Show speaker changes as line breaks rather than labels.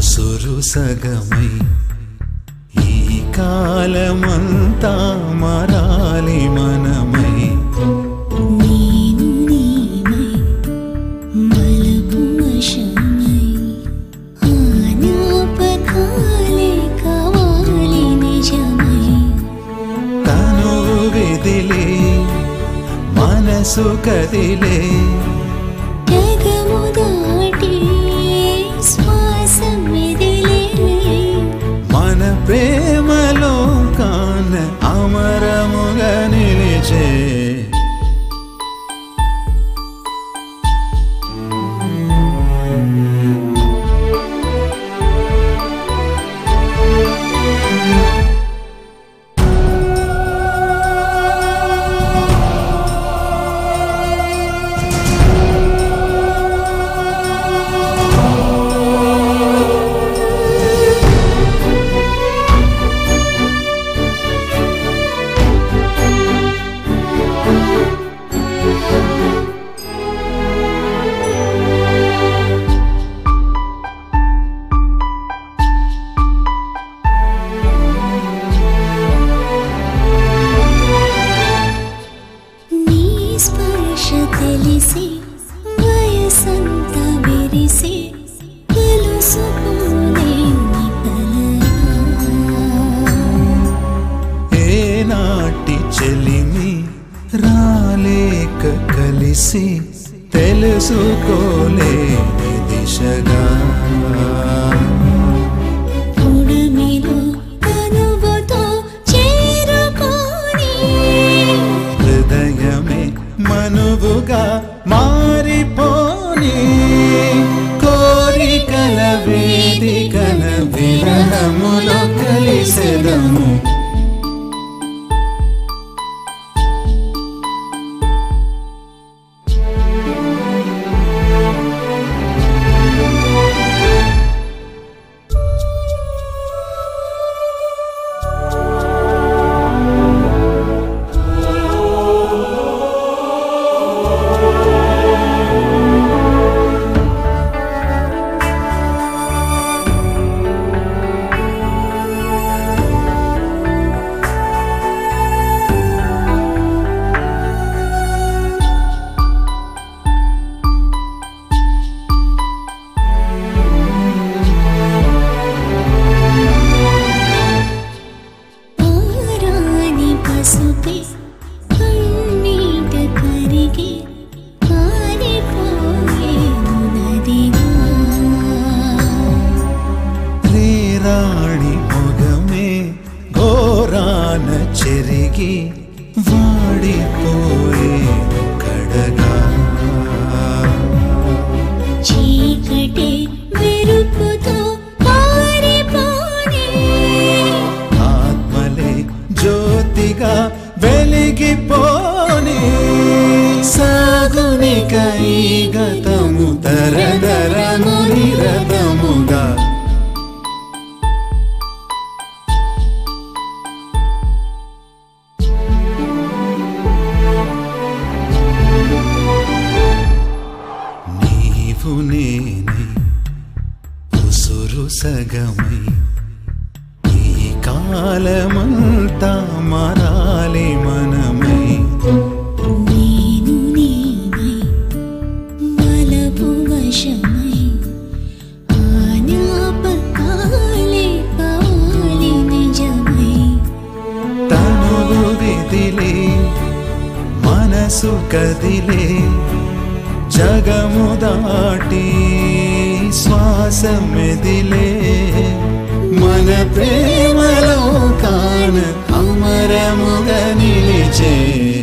ఉసురు సగమై ఈ కాలమంతా మారాలి మనమై
నేను నీవై మలపు వశమై జ్ఞాపకాలే కావాలి నిజమై
తనువు విదిలే మనసు కదిలే
జగము దాటి శ్వాస మెదిలే
మన ప్రేమలో కాన అమరముగా నిలిచే
స్పర్శ తెలిసి వయసంతా విరిసి కలుసుకోలేని
ఏనాటి చెలిమి రాలేక కలిసి తెలుసుకోలేని దిశగా
పుడమిలో తనువుతో చేరుకొని
హృదయమే మనువుగా మారిపోని కోరికల వేదికల విరహములో కలిసెదము
పారాని పసుపే కన్నీట కరిగి కారిపోయేను నదిగా
రేరాణి మొగమే ఘోరాన చెరిగి వాడిపోయేను కడగా
చీకటి మెరుపుతో పారిపోనే
ఆత్మలే జ్యోతిగా వెలిగిపోని సాగునిక ఈ గతము తరదరము నిరతముగా నీవు నేనై ఉసురు సగమై ఈ కాలమంతా మారాలి మనమై
నేను నీవై మలపు వశమై జ్ఞాపకాలే కావాలి నిజమై
తనువు విదిలే మనసు కదిలే జగము దాటి శ్వాస మెదిలే మన ప్రేమలో కాన అమరముగా నిలిచే